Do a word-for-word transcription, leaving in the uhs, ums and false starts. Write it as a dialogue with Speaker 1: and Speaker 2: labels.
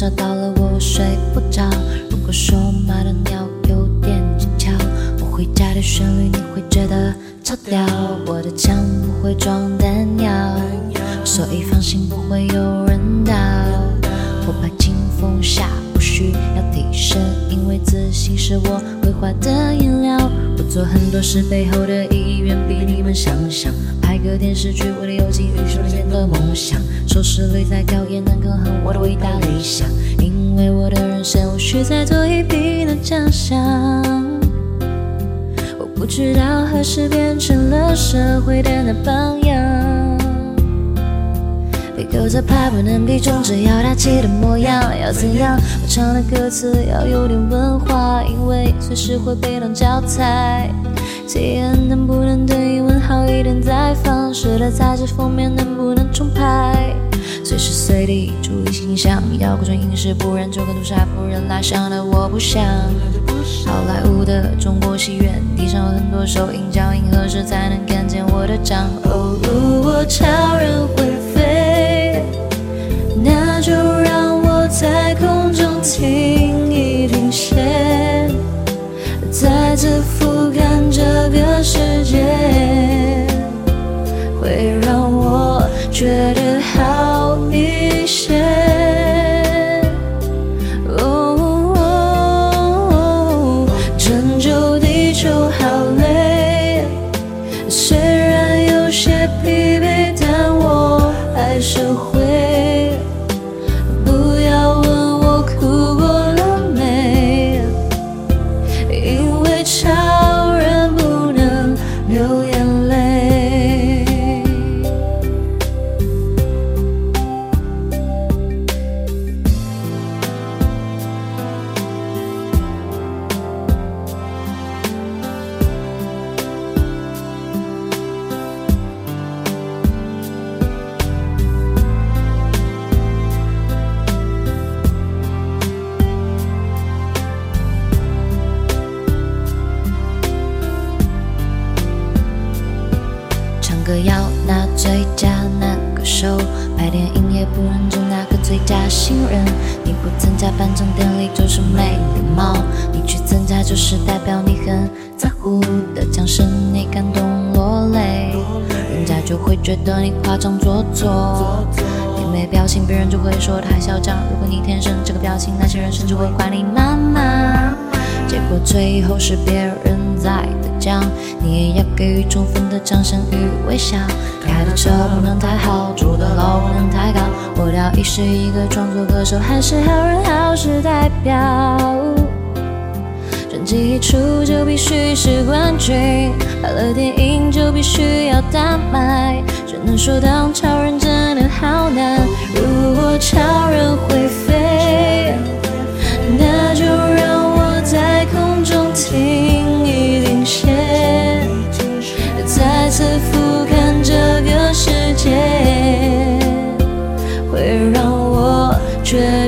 Speaker 1: 找到了我睡不着。如果说马的鸟有点技巧，我回家的旋律你会觉得超屌。我的枪不会装弹药，所以放心不会有人倒。我怕清风下不需要提升，因为自信是我绘画的颜料。我做很多事背后的意义远比你们想象，拍个电视剧为了有机遇实现的梦想，收视率再高也能抗衡我的伟大理想，因为我的人生无需再做一笔的奖项。我不知道何时变成了社会的那榜样，有着怕不能比，总之要大气的模样。要怎样？我唱的歌词要有点文化，因为随时会被当教材。体验能不能等英文好一点再放？时的杂志封面能不能重拍？随时随地注意形象，要顾全影视，不然就跟杜莎夫人拉响了我不想。好莱坞的中国戏院，地上有很多收音脚印，何时才能看见我的掌？哦，如果超人会飞，那就让我在空中停一停线，再次俯瞰这个世界，会让我觉得好一些。哦，拯救地球好累，虽然有些疲惫，但我还是会。歌要拿最佳男歌手，拍电影也不能中那个最佳新人。你不参加颁奖典礼就是没礼貌，你去参加就是代表你很在乎的奖是你感动落泪，人家就会觉得你夸张做作。你没表情，别人就会说太嚣张。如果你天生这个表情，那些人甚至会怪你妈妈。结果最后是别人在得奖，你也要给予充分的掌声与微笑。开的车不能太好，住的楼不能太高。我到底是一个创作歌手，还是好人好事代表？专辑一出就必须是冠军，拍了电影就必须要大卖。只能说当超人真的好难。如果超人会飞，那就让我在空中停一停线，再次俯瞰这个世界，会让我觉得